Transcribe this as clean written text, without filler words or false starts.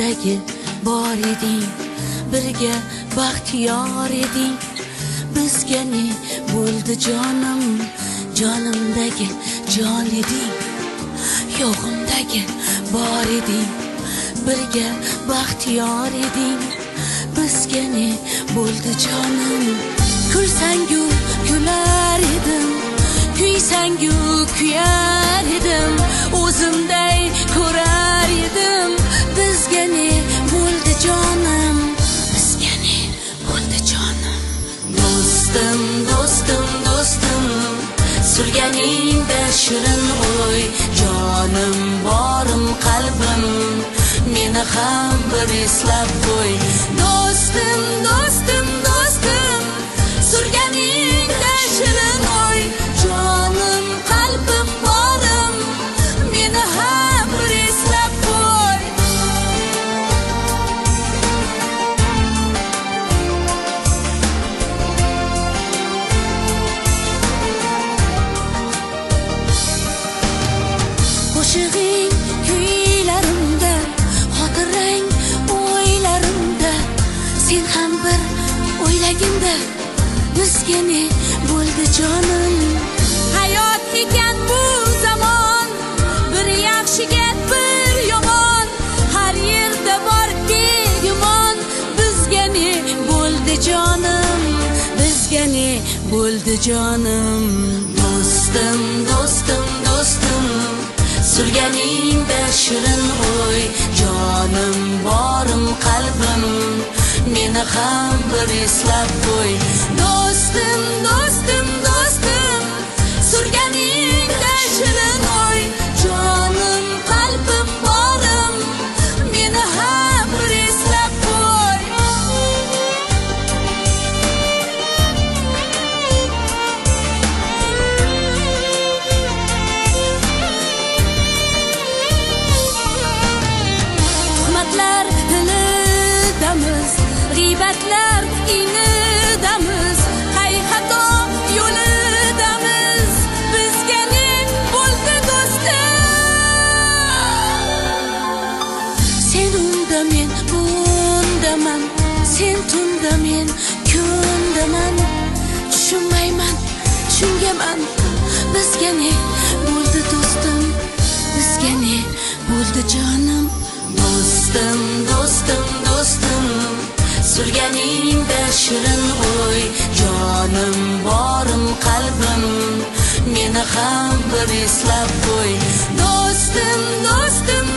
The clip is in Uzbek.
Yonimdagi bor eding, birga baxtiyor eding. Bizga ne bo'ldi jonim, jonimdagi jon eding. Yo'g'imdagi bor eding, birga baxtiyor eding. Bizga ne bo'ldi jonim, kulsangu kular edim, kuysangu kuyar edim, o'zimday ko'rar edim. Bizga ne bo'ldi jonim, bizga ne bo'ldi jonim. Do'stim, do'stim, do'stim, surganingda shirin o'y, jonim borim qalbim, meni ham bir eslab qo'y. Do'stim, do'stim, do'stim, surganingda shirin o'y, jonim qalbim borim, meni ham bir eslab qo'y. Qo'shig'ing kuylarimda, xotirang o'ylarimda, sen ham bir o'ylaginda, bizga ne bo'ldi jonim. Hayot ekan bu zamon, bir yaxshiga bir yomon, har yerda bor begumon. Bizga ne bo'ldi jonim, bizga ne bo'ldi jonim. Do'stim, do'stim, do'stim, surganingda shirin o'y, jonim borim qalbim, meni ham bir eslab qo'y. Do'stim, do'stim, do'stim, surganingda shirin o'y, jonim qalbim borim, meni ham bir eslab qo'y. Tuhmatlar dilidamiz, g'iybatlar inidamiz, xato yo'lidamiz. Bizga ne bo'ldi do'stim? Sen unda, men bundaman, sen tunda, men kundaman. Tushunmayman, tushungaman. Bizga ne bo'ldi do'stim, bizga ne bo'ldi jonim. Do'stim, do'stim, do'stim, surganingda shirin o'y, jonim borim qalbim, meni ham bir eslab qo'y. Do'stim, do'stim,